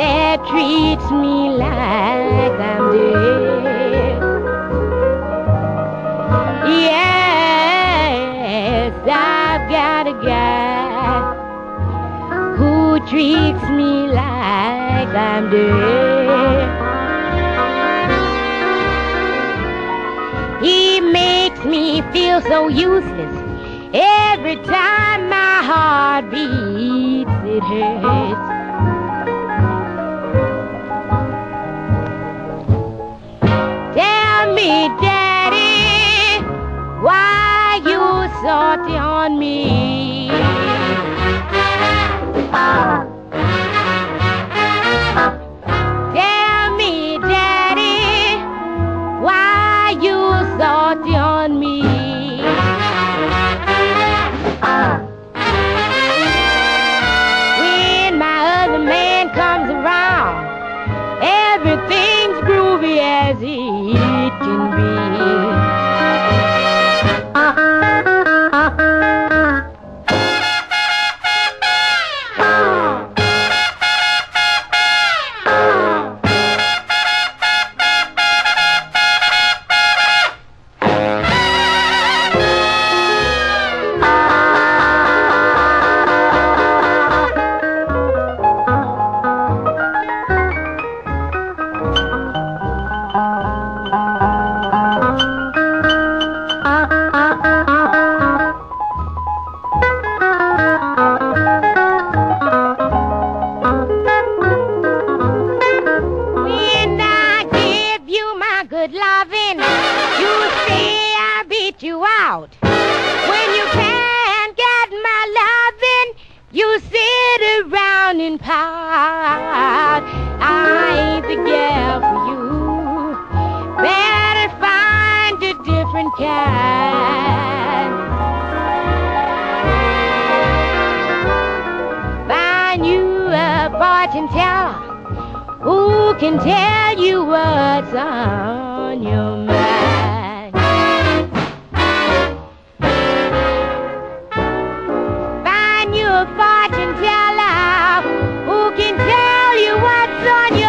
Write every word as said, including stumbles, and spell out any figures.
that treats me like I'm dead. Yes, I've got a guy who treats me like I'm dead. He makes me feel so useless. Every time my heart beats, it hurts. Tell me, Daddy, why you salty on me? Tell me, Daddy, why you salty on me? When my other man comes around, everything's groovy as it can be. Good loving, you say I beat you out. When you can't get my loving, you sit around and pout. I ain't the gal for you. Better find a different kind. Find you a fortune teller who can tell you what's on your mind. Find you a fortune teller who can tell you what's on your mind.